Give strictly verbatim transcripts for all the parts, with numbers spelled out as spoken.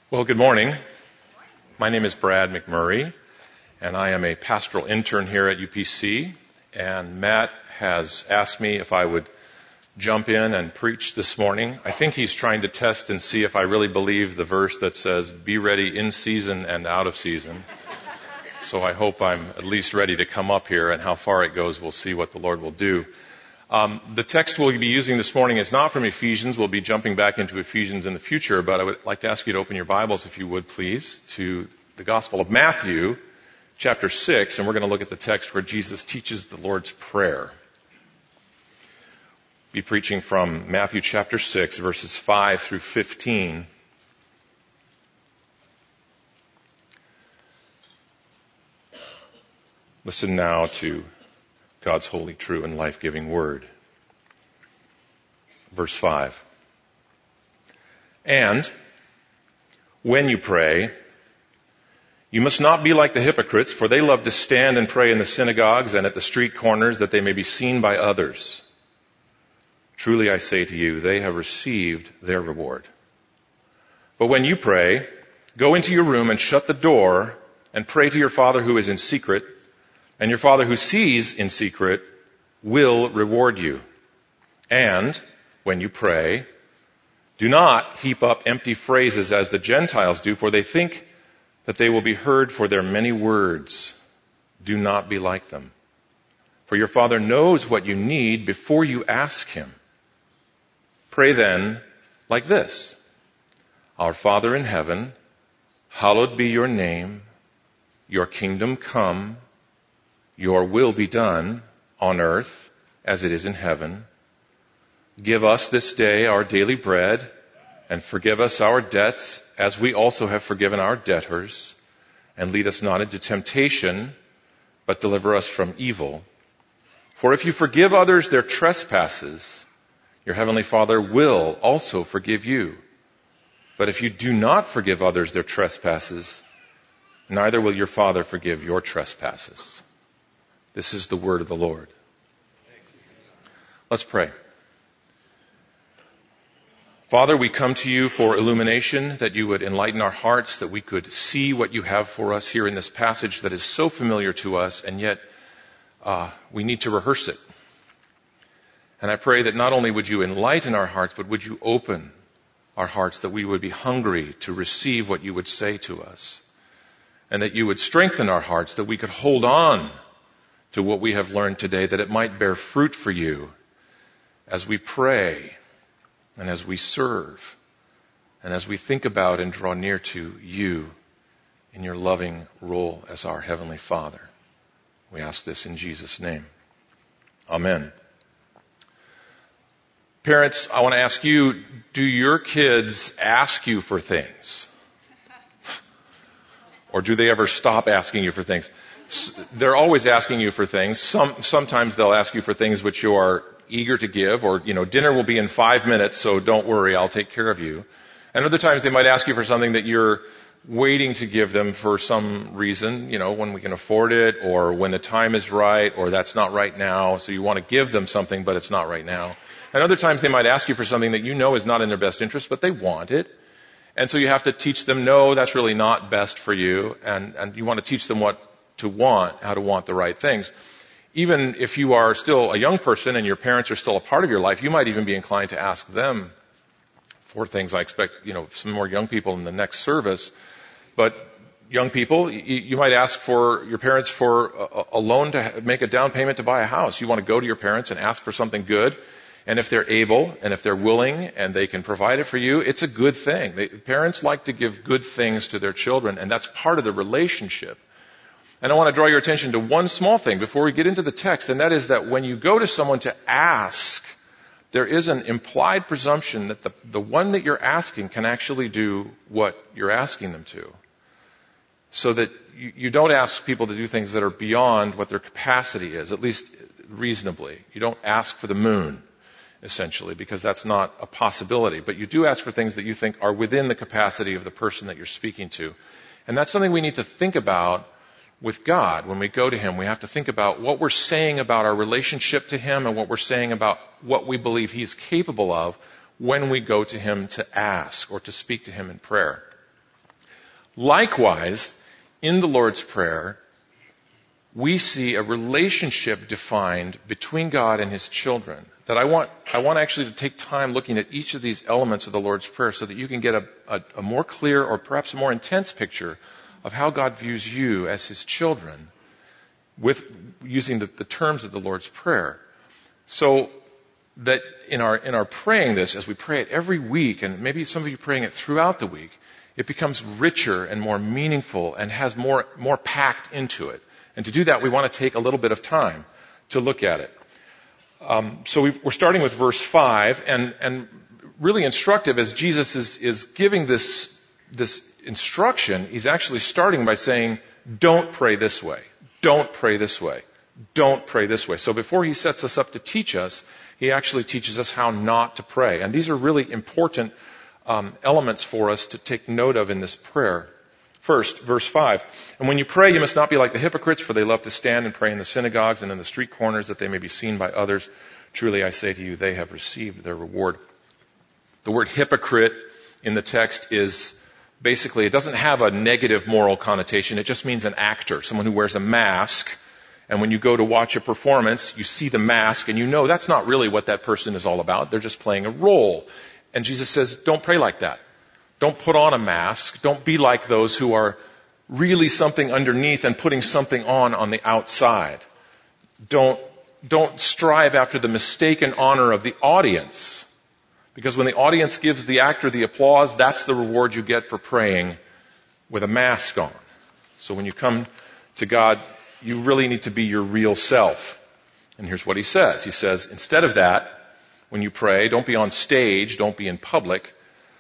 Well, good morning. My name is Brad McMurray, and I am a pastoral intern here at U P C. And Matt has asked me if I would jump in and preach this morning. I think he's trying to test and see if I really believe the verse that says, "Be ready in season and out of season." So I hope I'm at least ready to come up here, and how far it goes, we'll see what the Lord will do. Um, the text we'll be using this morning is not from Ephesians. We'll be jumping back into Ephesians in the future, but I would like to ask you to open your Bibles, if you would please, to the Gospel of Matthew, chapter six, and we're going to look at the text where Jesus teaches the Lord's Prayer. Be preaching from Matthew chapter six, verses five through fifteen. Listen now to God's holy, true, and life-giving word. Verse five. And when you pray, you must not be like the hypocrites, for they love to stand and pray in the synagogues and at the street corners, that they may be seen by others. Truly I say to you, they have received their reward. But when you pray, go into your room and shut the door and pray to your Father who is in secret, and your Father who sees in secret will reward you. And when you pray, do not heap up empty phrases as the Gentiles do, for they think that they will be heard for their many words. Do not be like them. For your Father knows what you need before you ask Him. Pray then like this: Our Father in heaven, hallowed be your name. Your kingdom come. Your will be done on earth as it is in heaven. Give us this day our daily bread, and forgive us our debts as we also have forgiven our debtors. And lead us not into temptation, but deliver us from evil. For if you forgive others their trespasses, your heavenly Father will also forgive you. But if you do not forgive others their trespasses, neither will your Father forgive your trespasses. This is the word of the Lord. Let's pray. Father, we come to you for illumination, that you would enlighten our hearts, that we could see what you have for us here in this passage that is so familiar to us, and yet uh, we need to rehearse it. And I pray that not only would you enlighten our hearts, but would you open our hearts, that we would be hungry to receive what you would say to us, and that you would strengthen our hearts, that we could hold on to what we have learned today, that it might bear fruit for you as we pray and as we serve and as we think about and draw near to you in your loving role as our Heavenly Father. We ask this in Jesus' name. Amen. Parents, I want to ask you, do your kids ask you for things? Or do they ever stop asking you for things? They're always asking you for things. Some, sometimes they'll ask you for things which you are eager to give, or, you know, dinner will be in five minutes, so don't worry, I'll take care of you. And other times they might ask you for something that you're waiting to give them for some reason, you know, when we can afford it, or when the time is right, or that's not right now, so you want to give them something, but it's not right now. And other times they might ask you for something that you know is not in their best interest, but they want it. And so you have to teach them, no, that's really not best for you, and, and you want to teach them what to want, how to want the right things. Even if you are still a young person and your parents are still a part of your life, you might even be inclined to ask them for things. I expect, you know, some more young people in the next service. But young people, you, you might ask for your parents for a, a loan to make a down payment to buy a house. You want to go to your parents and ask for something good. And if they're able, and if they're willing, and they can provide it for you, it's a good thing. They, parents like to give good things to their children, and that's part of the relationship. And I want to draw your attention to one small thing before we get into the text, and that is that when you go to someone to ask, there is an implied presumption that the, the one that you're asking can actually do what you're asking them to. So that you, you don't ask people to do things that are beyond what their capacity is, at least reasonably. You don't ask for the moon, essentially, because that's not a possibility. But you do ask for things that you think are within the capacity of the person that you're speaking to. And that's something we need to think about with God. When we go to Him, we have to think about what we're saying about our relationship to Him and what we're saying about what we believe He's capable of when we go to Him to ask or to speak to Him in prayer. Likewise, in the Lord's Prayer, we see a relationship defined between God and His children. That I want, I want actually to take time looking at each of these elements of the Lord's Prayer so that you can get a, a, a more clear or perhaps a more intense picture of how God views you as His children with using the, the terms of the Lord's Prayer. So that in our, in our praying this, as we pray it every week, and maybe some of you praying it throughout the week, it becomes richer and more meaningful and has more, more packed into it. And to do that, we want to take a little bit of time to look at it. Um, so we've, we're starting with verse five, and, and really instructive as Jesus is, is giving this, this instruction, he's actually starting by saying, don't pray this way. Don't pray this way. Don't pray this way. So before he sets us up to teach us, he actually teaches us how not to pray. And these are really important um, elements for us to take note of in this prayer. First, verse five. And when you pray, you must not be like the hypocrites, for they love to stand and pray in the synagogues and in the street corners that they may be seen by others. Truly, I say to you, they have received their reward. The word hypocrite in the text is basically, it doesn't have a negative moral connotation. It just means an actor, someone who wears a mask. And when you go to watch a performance, you see the mask and you know that's not really what that person is all about. They're just playing a role. And Jesus says, don't pray like that. Don't put on a mask. Don't be like those who are really something underneath and putting something on on the outside. Don't, don't strive after the mistaken honor of the audience. Because when the audience gives the actor the applause, that's the reward you get for praying with a mask on. So when you come to God, you really need to be your real self. And here's what he says. He says, instead of that, when you pray, don't be on stage, don't be in public.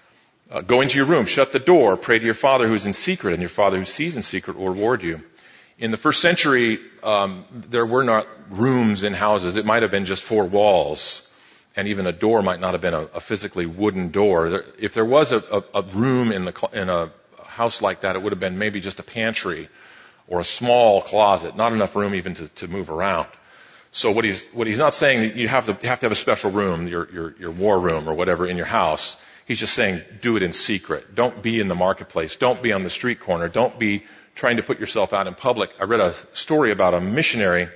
Uh, go into your room, shut the door, pray to your Father who is in secret, and your Father who sees in secret will reward you. In the first century, um, there were not rooms in houses. It might have been just four walls, and even a door might not have been a, a physically wooden door. There, if there was a, a, a room in, the, in a house like that, it would have been maybe just a pantry or a small closet, not enough room even to, to move around. So what he's what he's not saying, you have to you have to have a special room, your your your war room or whatever in your house. He's just saying, do it in secret. Don't be in the marketplace. Don't be on the street corner. Don't be trying to put yourself out in public. I read a story about a missionary,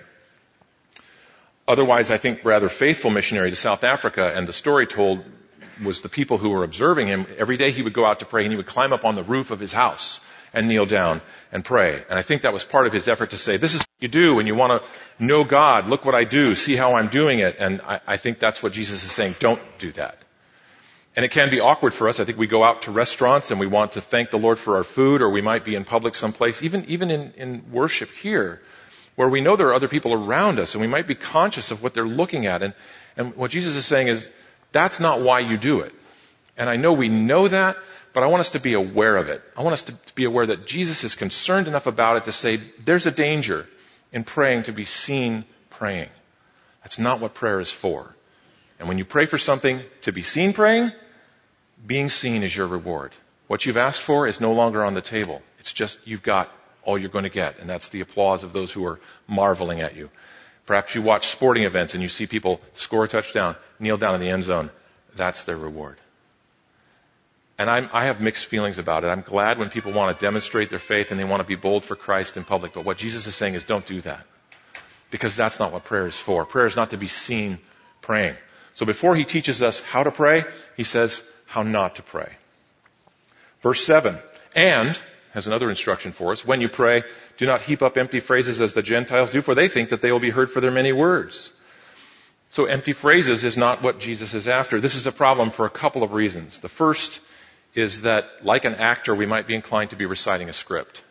otherwise I think rather faithful missionary to South Africa, and the story told was the people who were observing him. Every day he would go out to pray, and he would climb up on the roof of his house and kneel down and pray. And I think that was part of his effort to say, this is what you do when you want to know God. Look what I do. See how I'm doing it. And I, I think that's what Jesus is saying. Don't do that. And it can be awkward for us. I think we go out to restaurants and we want to thank the Lord for our food, or we might be in public someplace, even, even in, in worship here, where we know there are other people around us and we might be conscious of what they're looking at. And, and what Jesus is saying is, that's not why you do it. And I know we know that, but I want us to be aware of it. I want us to be aware that Jesus is concerned enough about it to say, there's a danger in praying to be seen praying. That's not what prayer is for. And when you pray for something to be seen praying, being seen is your reward. What you've asked for is no longer on the table. It's just you've got all you're going to get, and that's the applause of those who are marveling at you. Perhaps you watch sporting events and you see people score a touchdown, kneel down in the end zone. That's their reward. And I'm, I have mixed feelings about it. I'm glad when people want to demonstrate their faith and they want to be bold for Christ in public. But what Jesus is saying is, don't do that. Because that's not what prayer is for. Prayer is not to be seen praying. So before he teaches us how to pray, he says how not to pray. Verse seven, and, has another instruction for us, when you pray, do not heap up empty phrases as the Gentiles do, for they think that they will be heard for their many words. So empty phrases is not what Jesus is after. This is a problem for a couple of reasons. The first is that, like an actor, we might be inclined to be reciting a script.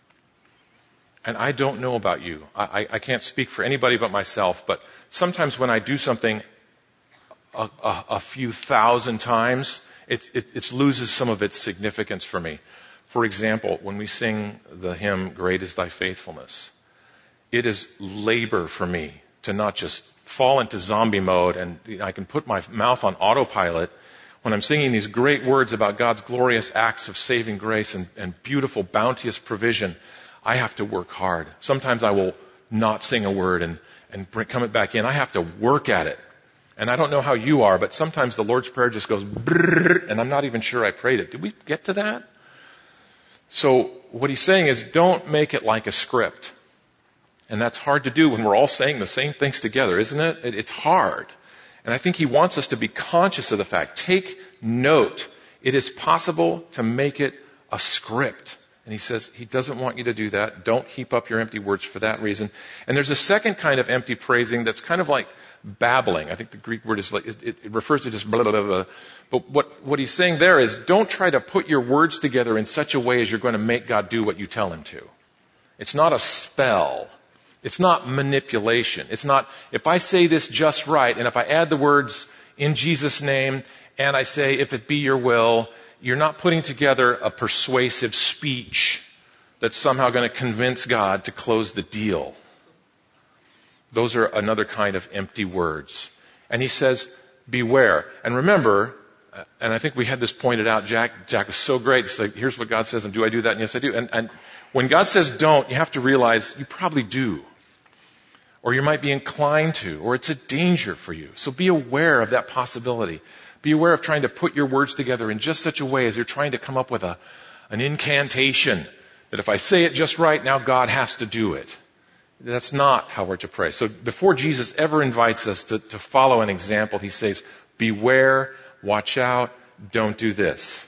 And I don't know about you. I, I can't speak for anybody but myself, but sometimes when I do something a, a, a few thousand times, it, it, it loses some of its significance for me. For example, when we sing the hymn, Great is Thy Faithfulness, it is labor for me to not just fall into zombie mode and I can put my mouth on autopilot when I'm singing these great words about God's glorious acts of saving grace and, and beautiful, bounteous provision. I have to work hard. Sometimes I will not sing a word and, and bring, come it back in. I have to work at it. And I don't know how you are, but sometimes the Lord's Prayer just goes brrr, and I'm not even sure I prayed it. Did we get to that? So what he's saying is don't make it like a script. And that's hard to do when we're all saying the same things together, isn't it? it it's hard. And I think he wants us to be conscious of the fact. Take note. It is possible to make it a script. And he says he doesn't want you to do that. Don't heap up your empty words for that reason. And there's a second kind of empty praising that's kind of like babbling. I think the Greek word is like, it, it refers to just blah, blah, blah, blah. But what, what he's saying there is don't try to put your words together in such a way as you're going to make God do what you tell him to. It's not a spell. It's not manipulation. It's not, if I say this just right, and if I add the words in Jesus' name, and I say, if it be your will, you're not putting together a persuasive speech that's somehow going to convince God to close the deal. Those are another kind of empty words. And he says, beware. And remember, and I think we had this pointed out, Jack, Jack was so great. It's like, here's what God says, and do I do that? And yes, I do. And, and when God says don't, you have to realize you probably do. Or you might be inclined to, or it's a danger for you. So be aware of that possibility. Be aware of trying to put your words together in just such a way as you're trying to come up with a, an incantation that if I say it just right, now God has to do it. That's not how we're to pray. So before Jesus ever invites us to, to follow an example, he says, beware, watch out, don't do this.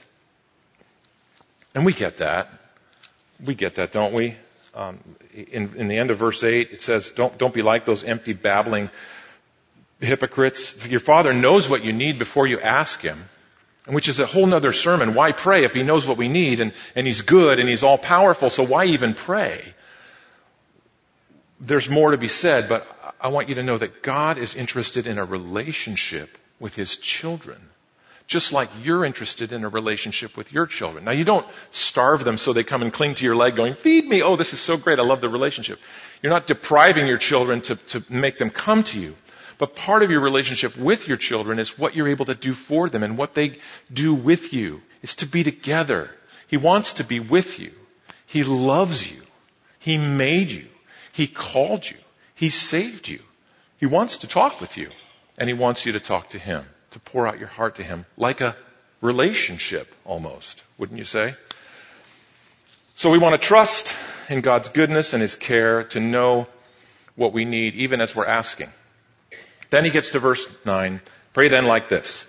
And we get that. We get that, don't we? Um, in, in the end of verse eight, it says, don't, don't be like those empty babbling hypocrites. Your Father knows what you need before you ask him, which is a whole nother sermon. Why pray if he knows what we need and, and he's good and he's all powerful, so why even pray? There's more to be said, but I want you to know that God is interested in a relationship with his children, just like you're interested in a relationship with your children. Now, you don't starve them so they come and cling to your leg going, feed me. Oh, this is so great. I love the relationship. You're not depriving your children to, to make them come to you. But part of your relationship with your children is what you're able to do for them and what they do with you. It's to be together. He wants to be with you. He loves you. He made you. He called you. He saved you. He wants to talk with you. And he wants you to talk to him, to pour out your heart to him, like a relationship almost, wouldn't you say? So we want to trust in God's goodness and his care to know what we need, even as we're asking. Then he gets to verse nine. Pray then like this.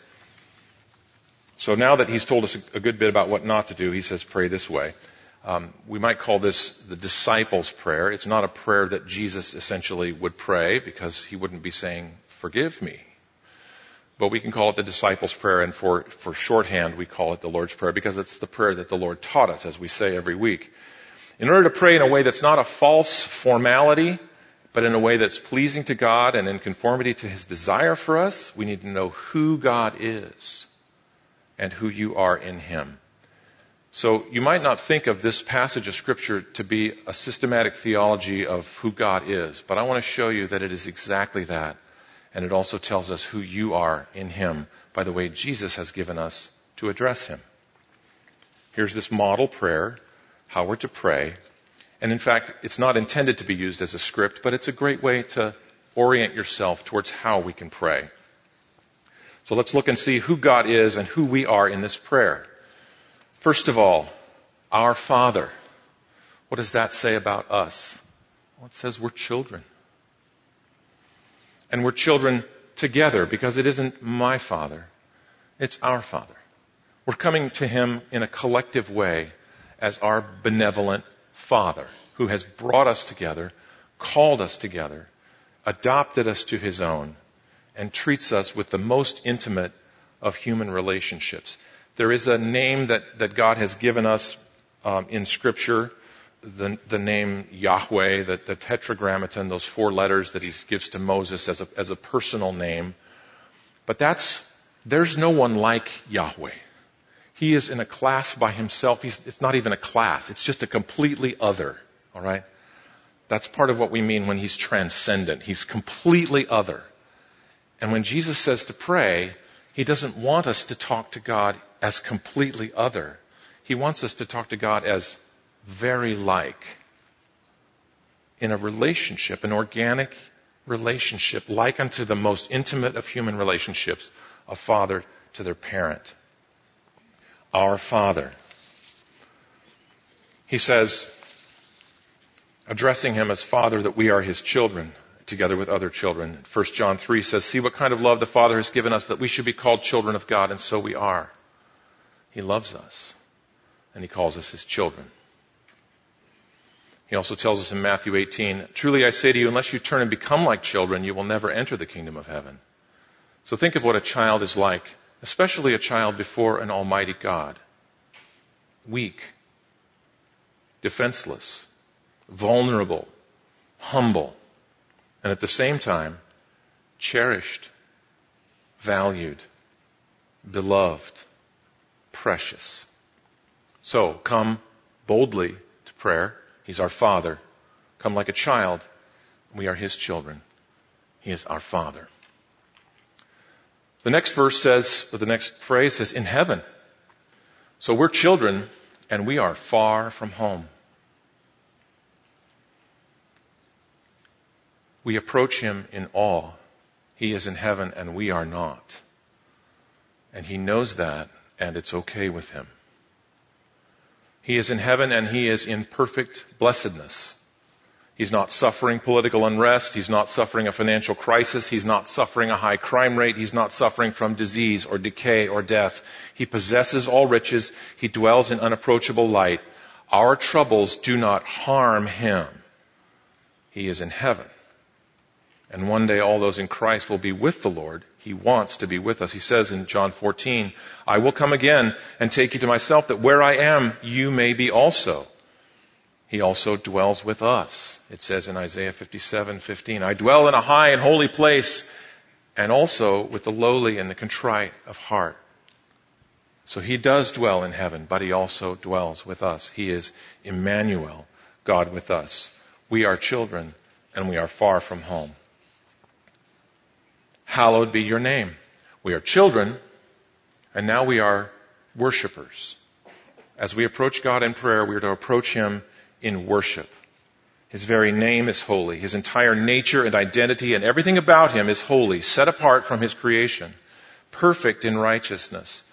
So now that he's told us a good bit about what not to do, he says pray this way. Um, we might call this the disciples' prayer. It's not a prayer that Jesus essentially would pray because he wouldn't be saying, forgive me. But we can call it the disciples' prayer, and for, for shorthand, we call it the Lord's Prayer because it's the prayer that the Lord taught us, as we say every week. In order to pray in a way that's not a false formality, but in a way that's pleasing to God and in conformity to his desire for us, we need to know who God is and who you are in him. So you might not think of this passage of Scripture to be a systematic theology of who God is, but I want to show you that it is exactly that. And it also tells us who you are in him by the way Jesus has given us to address him. Here's this model prayer, how we're to pray. And in fact, it's not intended to be used as a script, but it's a great way to orient yourself towards how we can pray. So let's look and see who God is and who we are in this prayer. First of all, our Father. What does that say about us? Well, it says we're children. And we're children together because it isn't my Father. It's our Father. We're coming to him in a collective way as our benevolent Father who has brought us together, called us together, adopted us to his own, and treats us with the most intimate of human relationships. There is a name that, that God has given us um, in Scripture, the, the name Yahweh, the, the tetragrammaton, those four letters that he gives to Moses as a, as a personal name. But that's, there's no one like Yahweh. He is in a class by himself. He's, it's not even a class. It's just a completely other. All right? That's part of what we mean when he's transcendent. He's completely other. And when Jesus says to pray, he doesn't want us to talk to God as completely other. He wants us to talk to God as very like. In a relationship, an organic relationship, like unto the most intimate of human relationships, a father to their parent. Our Father. He says, addressing him as Father, that we are his children, together with other children. First John three says, see what kind of love the Father has given us, that we should be called children of God, and so we are. He loves us, and he calls us his children. He also tells us in Matthew eighteen, truly I say to you, unless you turn and become like children, you will never enter the kingdom of heaven. So think of what a child is like, especially a child before an almighty God. Weak, defenseless, vulnerable, humble, and at the same time, cherished, valued, beloved, precious. So come boldly to prayer. He's our Father. Come like a child. We are his children. He is our Father. The next verse says, or the next phrase says, in heaven. So we're children, and we are far from home. We approach him in awe. He is in heaven, and we are not. And he knows that, and it's okay with him. He is in heaven, and he is in perfect blessedness. He's not suffering political unrest. He's not suffering a financial crisis. He's not suffering a high crime rate. He's not suffering from disease or decay or death. He possesses all riches. He dwells in unapproachable light. Our troubles do not harm him. He is in heaven. And one day all those in Christ will be with the Lord. He wants to be with us. He says in John fourteen, I will come again and take you to myself, that where I am, you may be also. He also dwells with us. It says in Isaiah fifty-seven fifteen, I dwell in a high and holy place, and also with the lowly and the contrite of heart. So he does dwell in heaven, but he also dwells with us. He is Emmanuel, God with us. We are children, and we are far from home. Hallowed be your name. We are children, and now we are worshipers. As we approach God in prayer, we are to approach him in worship. His very name is holy. His entire nature and identity and everything about him is holy, set apart from his creation, perfect in righteousness.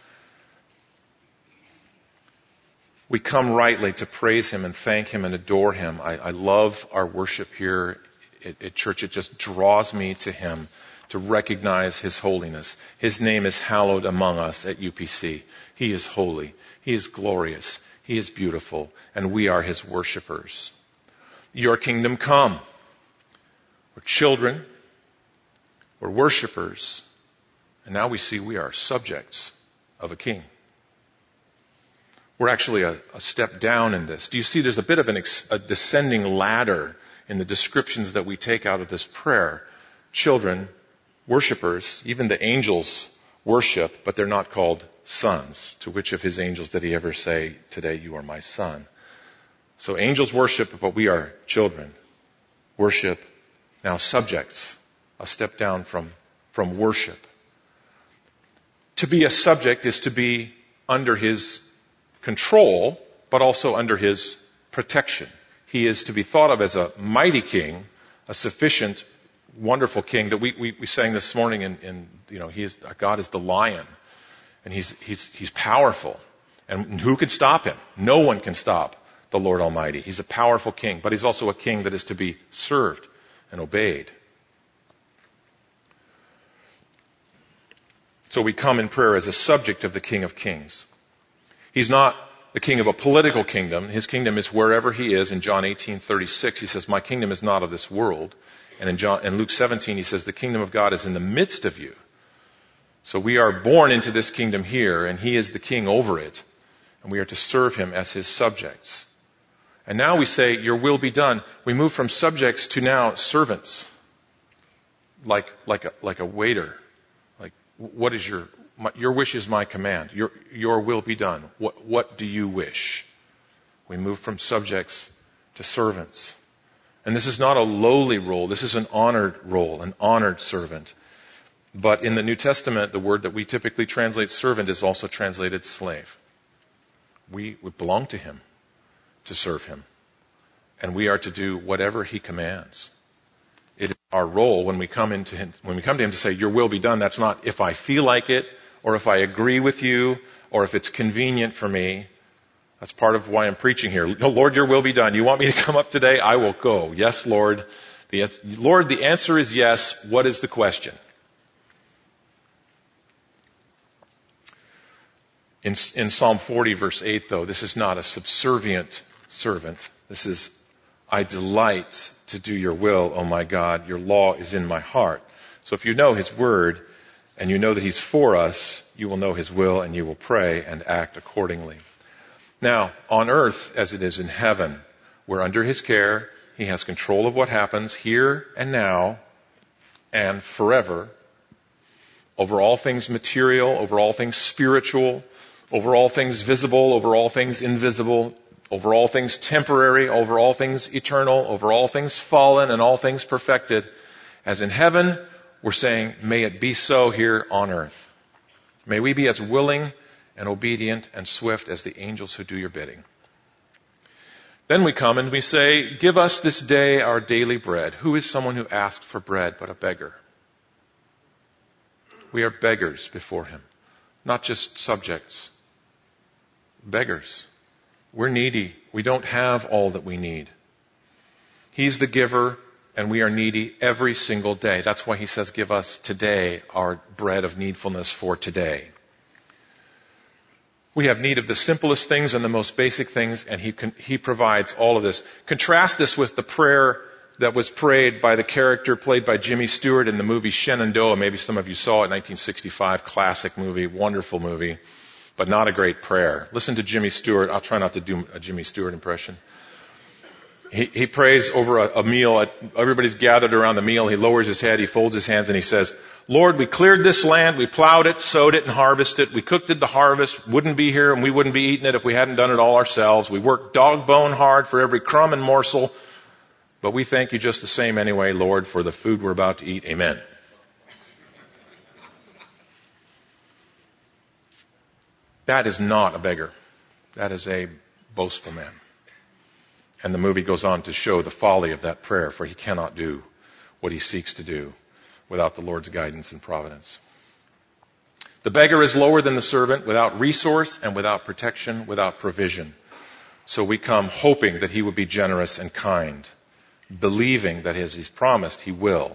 We come rightly to praise him and thank him and adore him. I, I love our worship here at, at church. It just draws me to him, to recognize his holiness. His name is hallowed among us at U P C. He is holy. He is glorious. He is beautiful. And we are his worshipers. Your kingdom come. We're children. We're worshipers. And now we see we are subjects of a king. We're actually a, a step down in this. Do you see there's a bit of an ex, a descending ladder in the descriptions that we take out of this prayer? Children, worshipers, even the angels worship, but they're not called sons. To which of his angels did he ever say, today you are my son? So angels worship, but we are children. Worship, now subjects. A step down from, from worship. To be a subject is to be under his control, but also under his protection. He is to be thought of as a mighty king, a sufficient, wonderful king that we, we, we sang this morning in, in, you know, he is, God is the lion. And he's, he's, he's powerful. And who can stop him? No one can stop the Lord Almighty. He's a powerful king, but he's also a king that is to be served and obeyed. So we come in prayer as a subject of the King of Kings. He's not the king of a political kingdom. His kingdom is wherever he is. In John eighteen thirty-six, he says, my kingdom is not of this world. And in, John, in Luke seventeen, he says, the kingdom of God is in the midst of you. So we are born into this kingdom here, and he is the king over it. And we are to serve him as his subjects. And now we say, your will be done. We move from subjects to now servants. Like, like a, like a waiter. Like, what is your, my, your wish is my command. Your, your will be done. What, what do you wish? We move from subjects to servants. And this is not a lowly role. This is an honored role, an honored servant. But in the New Testament, the word that we typically translate servant is also translated slave. We, we belong to him to serve him. And we are to do whatever he commands. It is our role when we come into him, when we come to him to say, your will be done. That's not if I feel like it, or if I agree with you, or if it's convenient for me. That's part of why I'm preaching here. No, Lord, your will be done. You want me to come up today? I will go. Yes, Lord. The, Lord, the answer is yes. What is the question? In, in Psalm forty, verse eight, though, this is not a subservient servant. This is, I delight to do your will, O my God. Your law is in my heart. So if you know his word and you know that he's for us, you will know his will and you will pray and act accordingly. Now, on earth as it is in heaven, we're under his care. He has control of what happens here and now and forever, over all things material, over all things spiritual, over all things visible, over all things invisible, over all things temporary, over all things eternal, over all things fallen and all things perfected. As in heaven, we're saying, may it be so here on earth. May we be as willing and obedient and swift as the angels who do your bidding. Then we come and we say, give us this day our daily bread. Who is someone who asked for bread but a beggar? We are beggars before him, not just subjects. Beggars. We're needy. We don't have all that we need. He's the giver, and we are needy every single day. That's why he says, give us today our bread of needfulness for today. We have need of the simplest things and the most basic things, and he, can, he provides all of this. Contrast this with the prayer that was prayed by the character played by Jimmy Stewart in the movie Shenandoah. Maybe some of you saw it, nineteen sixty-five, classic movie, wonderful movie, but not a great prayer. Listen to Jimmy Stewart. I'll try not to do a Jimmy Stewart impression. He, he prays over a, a meal. Everybody's gathered around the meal. He lowers his head. He folds his hands and he says, Lord, we cleared this land. We plowed it, sowed it, and harvested it. We cooked it to harvest. Wouldn't be here and we wouldn't be eating it if we hadn't done it all ourselves. We worked dog bone hard for every crumb and morsel. But we thank you just the same anyway, Lord, for the food we're about to eat. Amen. That is not a beggar. That is a boastful man. And the movie goes on to show the folly of that prayer, for he cannot do what he seeks to do without the Lord's guidance and providence. The beggar is lower than the servant, without resource and without protection, without provision. So we come hoping that he will be generous and kind, believing that as he's promised, he will.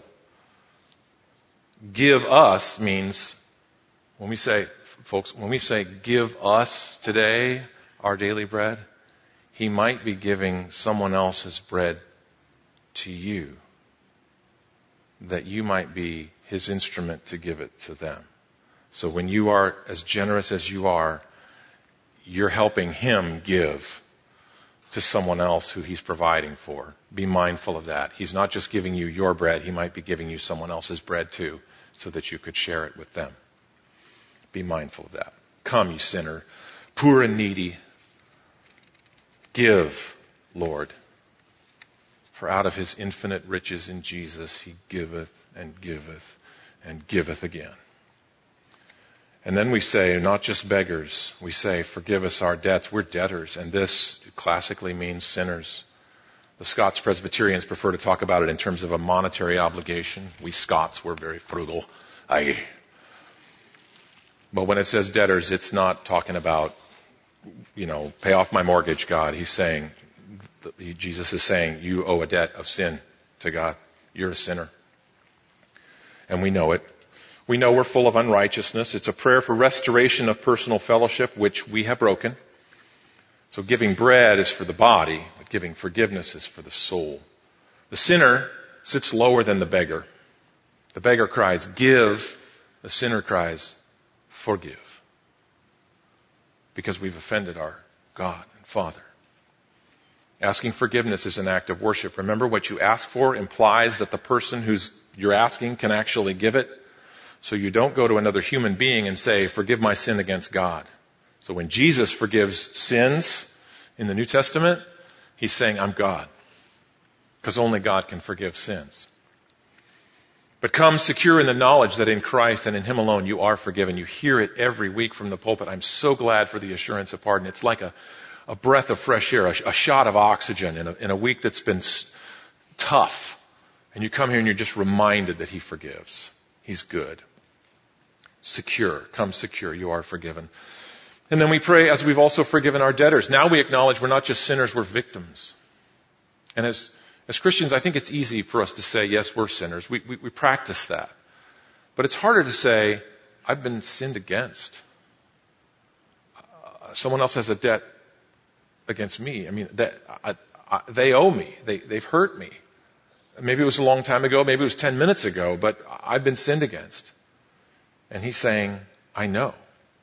Give us means, when we say, folks, when we say give us today our daily bread, he might be giving someone else's bread to you, that you might be his instrument to give it to them. So when you are as generous as you are, you're helping him give to someone else who he's providing for. Be mindful of that. He's not just giving you your bread. He might be giving you someone else's bread too, so that you could share it with them. Be mindful of that. Come, you sinner, poor and needy. Give, Lord. For out of his infinite riches in Jesus, he giveth and giveth and giveth again. And then we say, not just beggars, we say, forgive us our debts. We're debtors, and this classically means sinners. The Scots Presbyterians prefer to talk about it in terms of a monetary obligation. We Scots, we're very frugal. Aye. But when it says debtors, it's not talking about, you know, pay off my mortgage, God. He's saying, Jesus is saying, you owe a debt of sin to God. You're a sinner. And we know it. We know we're full of unrighteousness. It's a prayer for restoration of personal fellowship, which we have broken. So giving bread is for the body, but giving forgiveness is for the soul. The sinner sits lower than the beggar. The beggar cries, give. The sinner cries, forgive. Because we've offended our God and Father. Asking forgiveness is an act of worship. Remember, what you ask for implies that the person who's you're asking can actually give it. So you don't go to another human being and say, forgive my sin against God. So when Jesus forgives sins in the New Testament, he's saying, I'm God. Because only God can forgive sins. But come secure in the knowledge that in Christ and in him alone you are forgiven. You hear it every week from the pulpit. I'm so glad for the assurance of pardon. It's like a, a breath of fresh air, a, a shot of oxygen in a, in a week that's been s- tough. And you come here and you're just reminded that he forgives. He's good. Secure. Come secure. You are forgiven. And then we pray as we've also forgiven our debtors. Now we acknowledge we're not just sinners, we're victims. And as, as Christians, I think it's easy for us to say, yes, we're sinners. We, we, we practice that. But it's harder to say, I've been sinned against. Uh, someone else has a debt against me. I mean, that, I, I, they owe me. They, they've hurt me. Maybe it was a long time ago. Maybe it was ten minutes ago. But I've been sinned against. And he's saying, I know.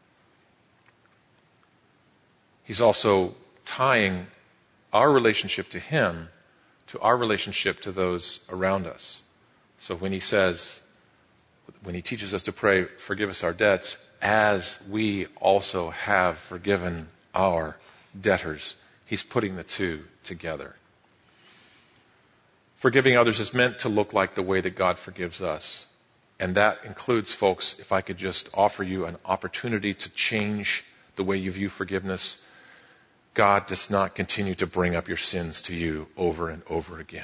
He's also tying our relationship to him to our relationship to those around us. So when he says, when he teaches us to pray, forgive us our debts, as we also have forgiven our debtors, he's putting the two together. Forgiving others is meant to look like the way that God forgives us. And that includes, folks, if I could just offer you an opportunity to change the way you view forgiveness, God does not continue to bring up your sins to you over and over again.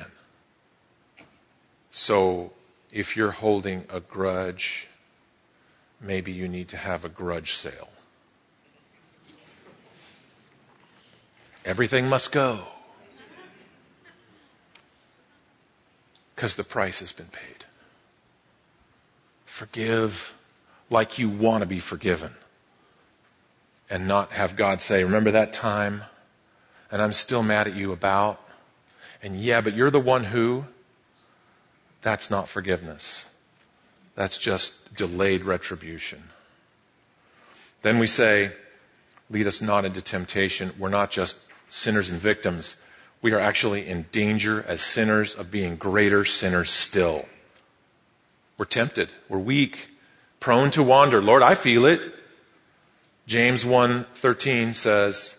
So if you're holding a grudge, maybe you need to have a grudge sale. Everything must go. Because the price has been paid. Forgive like you want to be forgiven. And not have God say, remember that time? And I'm still mad at you about? And yeah, but you're the one who? That's not forgiveness. That's just delayed retribution. Then we say, lead us not into temptation. We're not just sinners and victims. We are actually in danger as sinners of being greater sinners still. We're tempted. We're weak. Prone to wander. Lord, I feel it. James one thirteen says,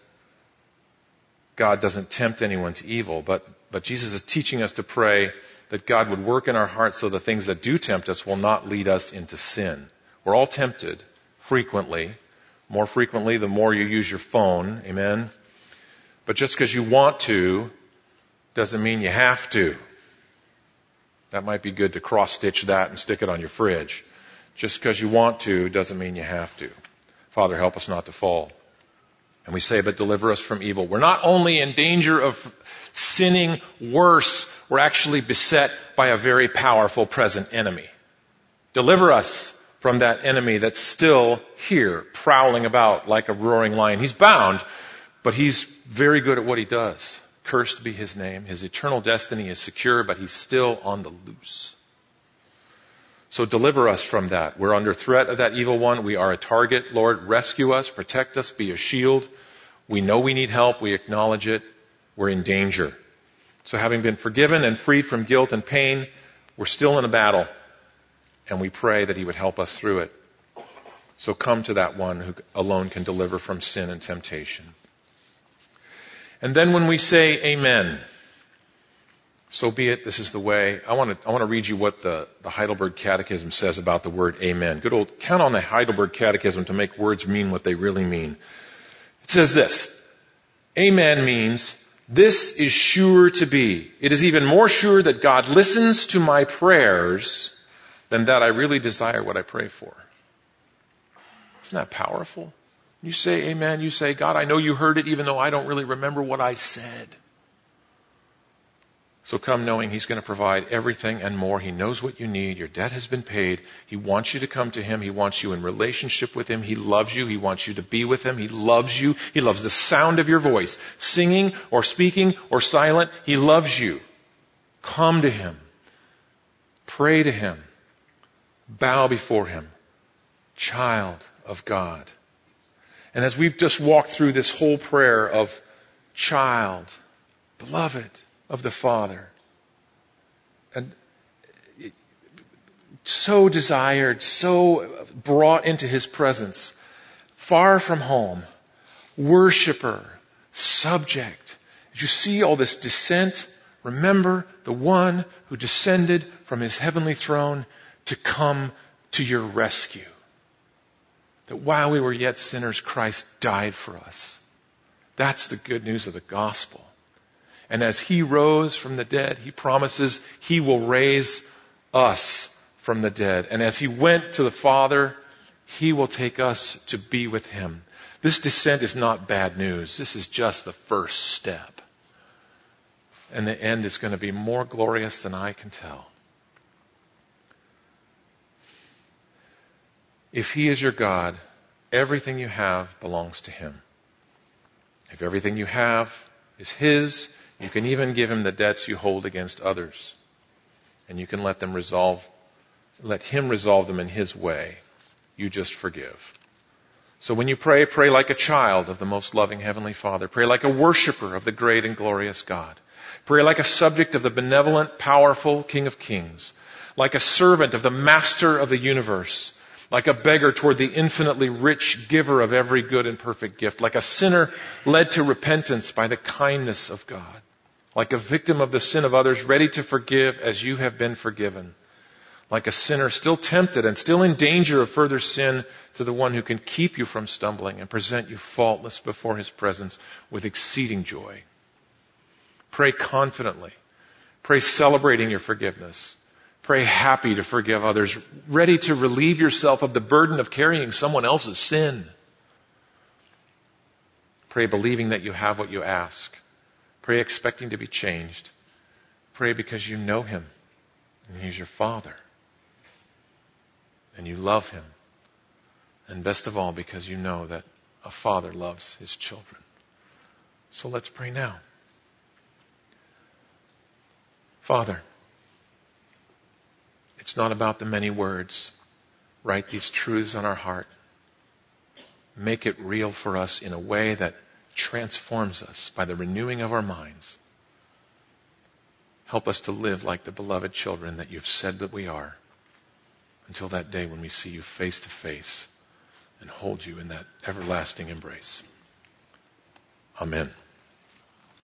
God doesn't tempt anyone to evil, but, but Jesus is teaching us to pray that God would work in our hearts so the things that do tempt us will not lead us into sin. We're all tempted frequently. More frequently, the more you use your phone. Amen. But just because you want to doesn't mean you have to. That might be good to cross-stitch that and stick it on your fridge. Just because you want to doesn't mean you have to. Father, help us not to fall. And we say, but deliver us from evil. We're not only in danger of sinning worse, we're actually beset by a very powerful present enemy. Deliver us from that enemy that's still here, prowling about like a roaring lion. He's bound, but he's very good at what he does. Cursed be his name. His eternal destiny is secure, but he's still on the loose. So deliver us from that. We're under threat of that evil one. We are a target. Lord, rescue us, protect us, be a shield. We know we need help. We acknowledge it. We're in danger. So having been forgiven and freed from guilt and pain, we're still in a battle. And we pray that he would help us through it. So come to that one who alone can deliver from sin and temptation. And then when we say amen, so be it, this is the way. I want to, I want to read you what the, the Heidelberg Catechism says about the word amen. Good old, count on the Heidelberg Catechism to make words mean what they really mean. It says this, amen means, this is sure to be. It is even more sure that God listens to my prayers than that I really desire what I pray for. Isn't that powerful? You say amen, you say, God, I know you heard it even though I don't really remember what I said. So come knowing he's going to provide everything and more. He knows what you need. Your debt has been paid. He wants you to come to him. He wants you in relationship with him. He loves you. He wants you to be with him. He loves you. He loves the sound of your voice, singing or speaking or silent. He loves you. Come to him. Pray to him. Bow before him. Child of God. And as we've just walked through this whole prayer of child, beloved of the Father, and so desired, so brought into his presence, far from home, worshiper, subject. As you see all this descent, remember the one who descended from his heavenly throne to come to your rescue. That while we were yet sinners, Christ died for us. That's the good news of the gospel. And as he rose from the dead, he promises he will raise us from the dead. And as he went to the Father, he will take us to be with him. This descent is not bad news. This is just the first step. And the end is going to be more glorious than I can tell. If He is your God, everything you have belongs to Him. If everything you have is His, you can even give Him the debts you hold against others. And you can let them resolve, let Him resolve them in His way. You just forgive. So when you pray, pray like a child of the most loving Heavenly Father. Pray like a worshiper of the great and glorious God. Pray like a subject of the benevolent, powerful King of Kings. Like a servant of the Master of the universe. Like a beggar toward the infinitely rich giver of every good and perfect gift. Like a sinner led to repentance by the kindness of God. Like a victim of the sin of others, ready to forgive as you have been forgiven. Like a sinner still tempted and still in danger of further sin, to the one who can keep you from stumbling and present you faultless before His presence with exceeding joy. Pray confidently. Pray celebrating your forgiveness. Pray happy to forgive others, ready to relieve yourself of the burden of carrying someone else's sin. Pray believing that you have what you ask. Pray expecting to be changed. Pray because you know Him and He's your Father. And you love Him. And best of all, because you know that a father loves his children. So let's pray now. Father, it's not about the many words. Write these truths on our heart. Make it real for us in a way that transforms us by the renewing of our minds. Help us to live like the beloved children that You've said that we are, until that day when we see You face to face and hold You in that everlasting embrace. Amen.